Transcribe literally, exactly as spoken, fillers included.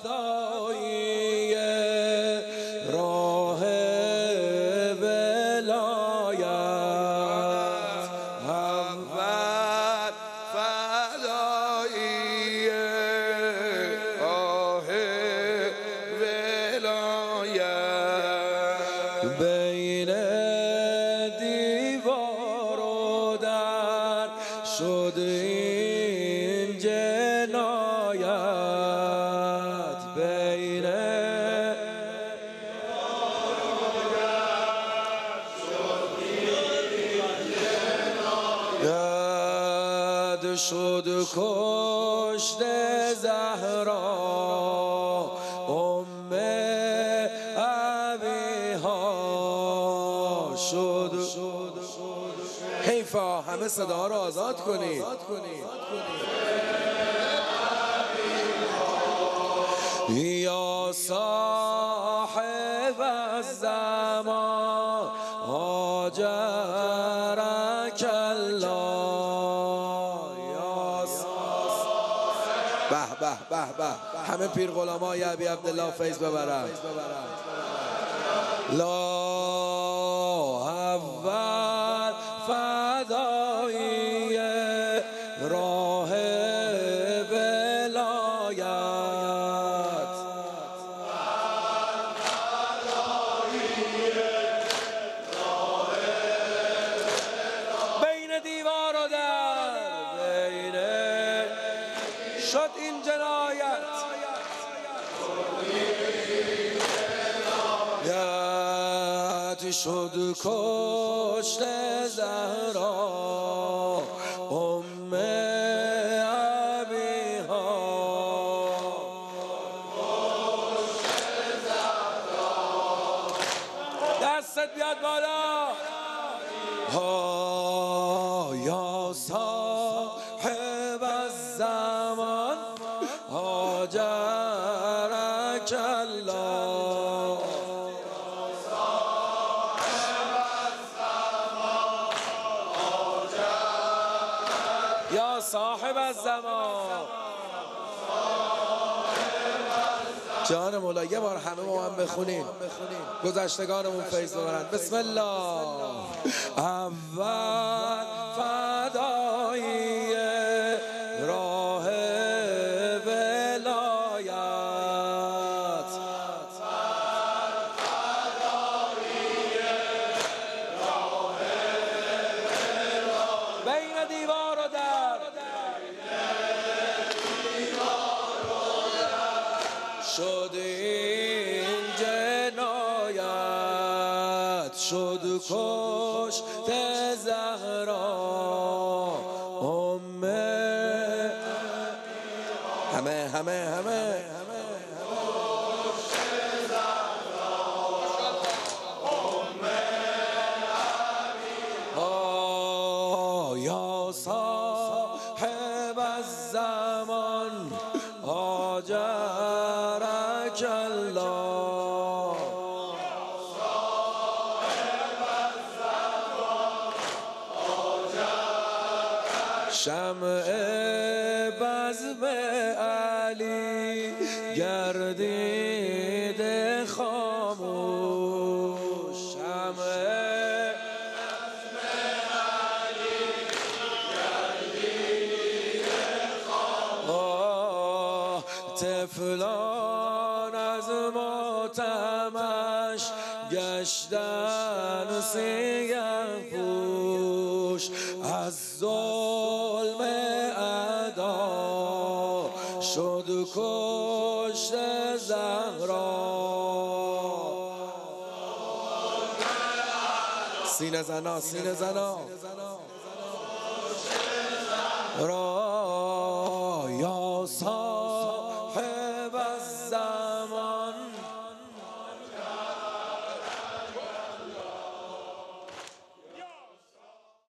فدایی راه ولایت، اول فدایی راه ولایت، بین دیوار و در شد این جنایت، بین ید شد کشت زهرا ام ابیها شد. حیفا همه صدا رو آزاد کنید. یا صاحب الزمان هاجرک الله، یا به به به به همه پیر غلامای ابی عبدالله فیض ببرن. لا اول فدایی راه ولایت، بین دیوار و در بین شد این جنایت، یاد شد کشت زهرا ام ابیها، دستت بیاد بالا. ها یا صاحب الزمان هاجرک الله، یا صاحب الزمان. جان مولا یه بار همه ما هم بخونیم، گذشتگانمون فیض ببرن. بسم الله. اول فدایی راه ولایت، بین دیوار و در شد این جنایت، شد کشت زهرا ام همه همه همه یا صاحب الزمان هاجرک الله، شمع بزم علی گردید خاموش، شمع بزم علی گردید خاموش، طفلان از ماتمش گشتن سیه پوش، از ظلم اعدا شد کشت زهرا. سینه زنا سینه زنا را یا